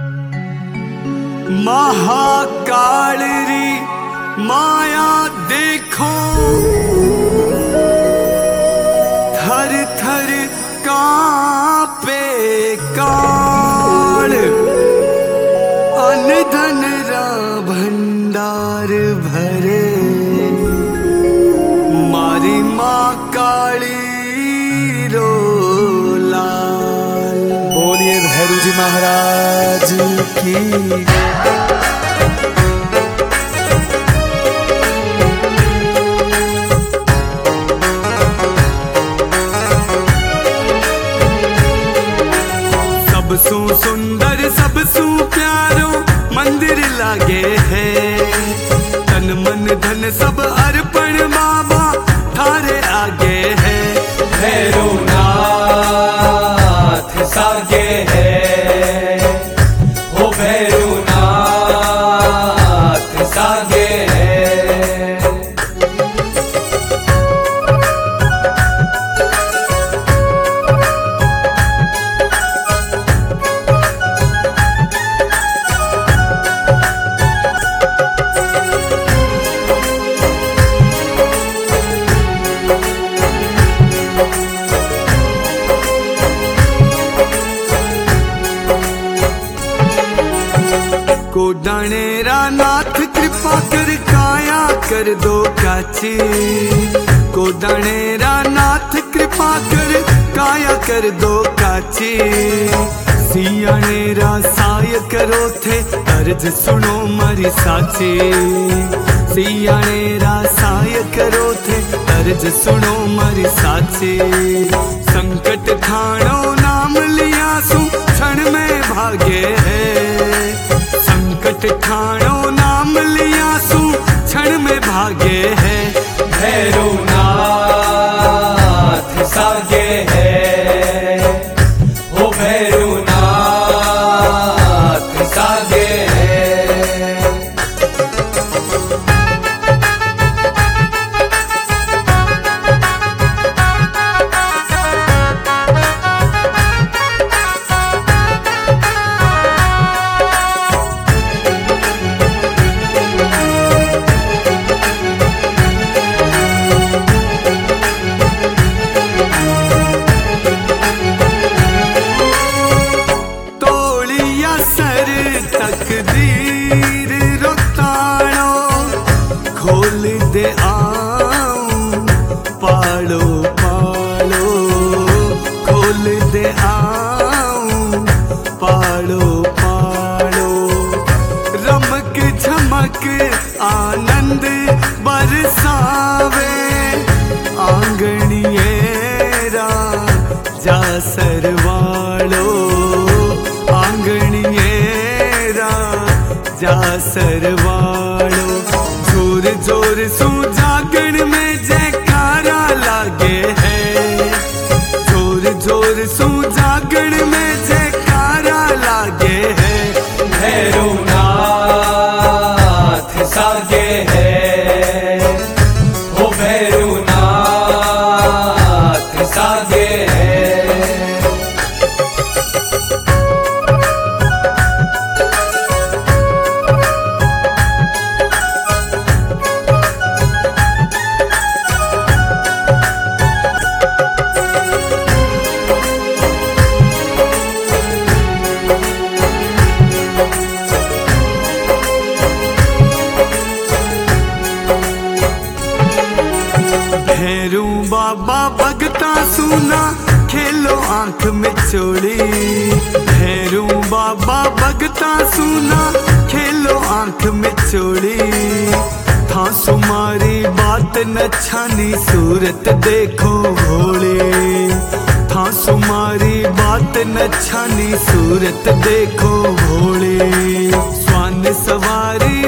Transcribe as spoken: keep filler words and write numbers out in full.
महाकाल री माया देखो, थर थर कांपे काल। अन धन रा भंडार भरे, मारी माँ काली रो लाल। बोलिए भैरू जी महाराज की। सबसु सुंदर सबसु प्यारो मंदिर लागे है, तन मन धन सब अर्पण बाबा थारे आगे है। भैरू नाथ सागे है, हो भैरू नाथ सागे है। कोडाणेरा नाथ कृपा कर काया कर दो काची। कोडाणेरा नाथ कृपा कर काया कर दो काची। सियाणेरा साय करो थे अर्ज सुनो मारी साची। सियाणेरा साय करो थे अर्ज सुनो मारी साची। संकट ठाणो नाम लिया सु क्षण में भागे है। संकट ठाणो नाम लिया सु क्षण में भागे है। भैरू नाथ सागे है, हो भैरू नाथ सागे है। तकदीर रोताणो खोल दे आऊं पालो पालो। खोल दे आऊं पालो पालो। रमक झमक आनंद बरसावे, आंगणियेरा जा सरवालो। आंगणिये जा सरवालो। जोर जोर सु जागण में जयकारा लागे है। जोर जोर सु जागण में जयकारा लागे है। भैरू नाथ सागे है, हो भैरू नाथ सागे है। भैरू बाबा भगता सुना खेलो आंख में चोली। भैरू बाबा भगता सुना खेलो आंख में चोली। था सुमारी बात न छानी सूरत देखो भोले। था सुमारी बात न छानी सूरत देखो भोले। स्वान सवारी